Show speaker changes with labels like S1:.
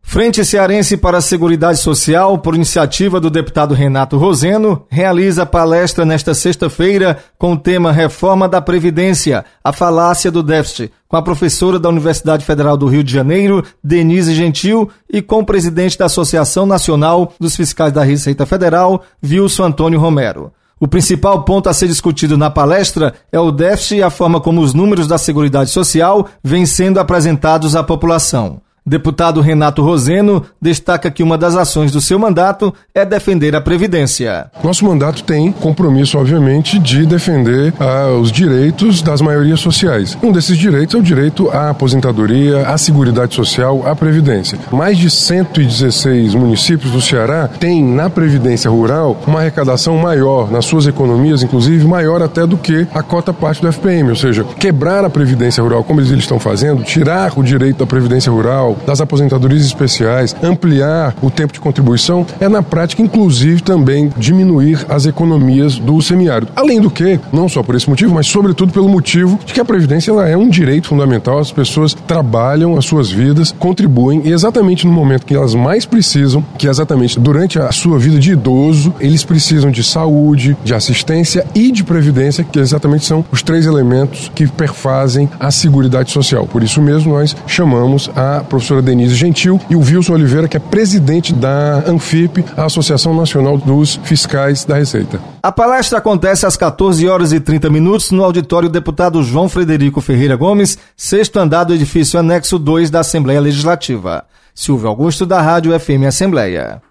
S1: Frente Cearense para a Seguridade Social, por iniciativa do deputado Renato Roseno, realiza palestra nesta sexta-feira com o tema Reforma da Previdência, a falácia do déficit, com a professora da Universidade Federal do Rio de Janeiro, Denise Gentil, e com o presidente da Associação Nacional dos Fiscais da Receita Federal, Wilson Antônio Romero. O principal ponto a ser discutido na palestra é o déficit e a forma como os números da Seguridade Social vêm sendo apresentados à população. Deputado Renato Roseno destaca que uma das ações do seu mandato é defender a Previdência.
S2: Nosso mandato tem compromisso, obviamente, de defender os direitos das maiorias sociais. Um desses direitos é o direito à aposentadoria, à Seguridade Social, à Previdência. Mais de 116 municípios do Ceará têm na Previdência Rural uma arrecadação maior nas suas economias, inclusive maior até do que a cota parte do FPM, ou seja, quebrar a Previdência Rural, como eles estão fazendo, tirar o direito da Previdência Rural, das aposentadorias especiais, ampliar o tempo de contribuição, é na prática, inclusive, também diminuir as economias do semiárido. Além do que, não só por esse motivo, mas sobretudo pelo motivo de que a Previdência ela é um direito fundamental, as pessoas trabalham as suas vidas, contribuem, e exatamente no momento que elas mais precisam, que é exatamente durante a sua vida de idoso, eles precisam de saúde, de assistência e de previdência, que exatamente são os três elementos que perfazem a Seguridade Social. Por isso mesmo, nós chamamos a professora Denise Gentil e o Wilson Oliveira, que é presidente da ANFIP, a Associação Nacional dos Fiscais da Receita.
S1: A palestra acontece às 14h30 no auditório Deputado João Frederico Ferreira Gomes, 6º andar do edifício anexo 2 da Assembleia Legislativa. Silvio Augusto, da Rádio FM Assembleia.